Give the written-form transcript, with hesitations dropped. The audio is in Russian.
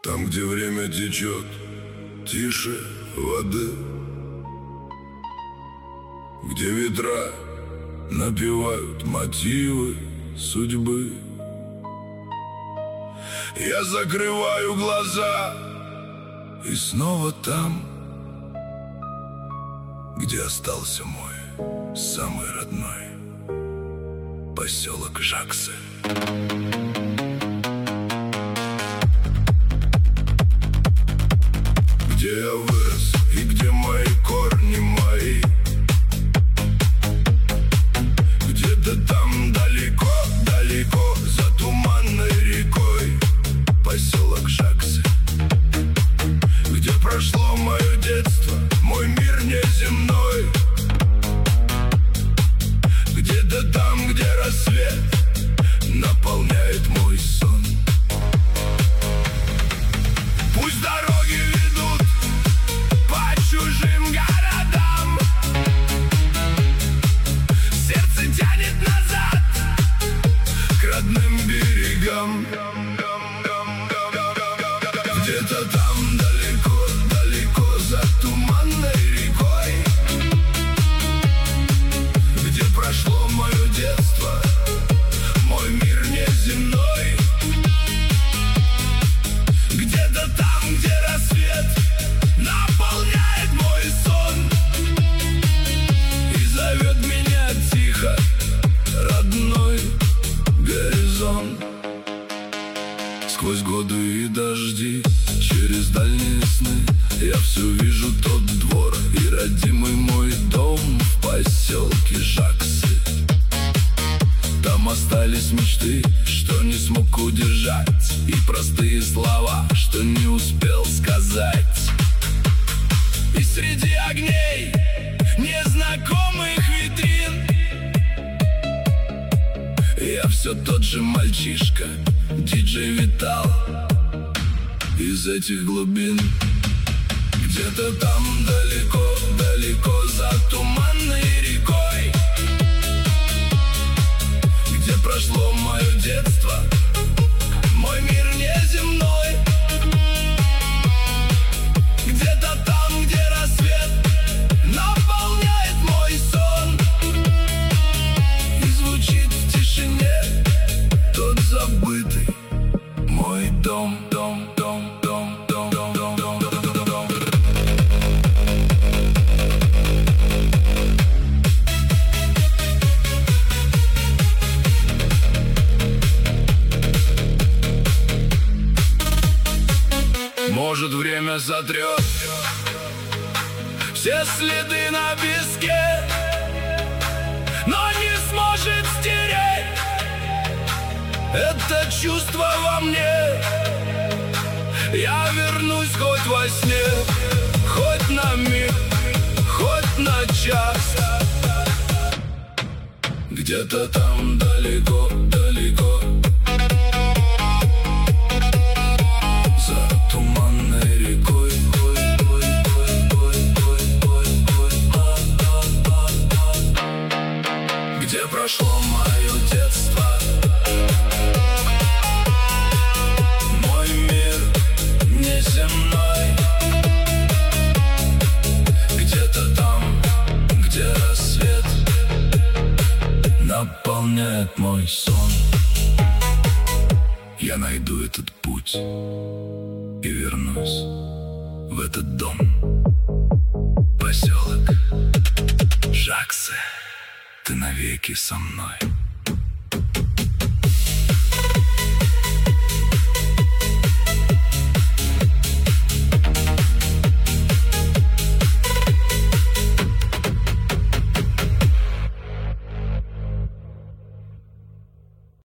Там, где время течет тише воды, где ветра напевают мотивы судьбы. Я закрываю глаза и снова там, где остался мой самый родной поселок Жаксы. Где я вырос и где мои корни мои, где-то там далеко, далеко за туманной рекой поселок Жаксы, где прошло мое детство, мой мир неземной. Где-то там, где рассвет наполняет мой сон. Пусть дороги ведут по чужим городам, сердце тянет назад к родным берегам. Где-то там далеко, далеко за туманной рекой, где прошло мое детство, мой мир неземной. Где-то там, где рассвет наполняет мой сон и зовет меня тихо родной горизонт. Сквозь годы и дожди, через дальние сны, я все вижу тот двор и родимый мой дом в поселке Жаксы. Там остались мечты, что не смог удержать, и простые слова, что не успел сказать. И среди огней незнакомых витрин я все тот же мальчишка, диджей Витал из этих глубин. Где-то там далеко, далеко за туманной рекой, где прошло мое детство, мой мир неземной. Где-то там, где рассвет наполняет мой сон и звучит в тишине тот забытый мой дом, дом, дом, дом, дом, дом, дом, дом, дом, дом. Может, время сотрет все следы на песке, но не сможет стереть это чувство во мне. Я вернусь хоть во сне, хоть на миг, хоть на час. Где-то там далеко, далеко за туманной рекой, где прошло мое детство, мой мир неземной. Где-то там, где рассвет наполняет мой сон, я найду этот путь и вернусь в этот дом, поселок Жаксы. Ты навеки со мной.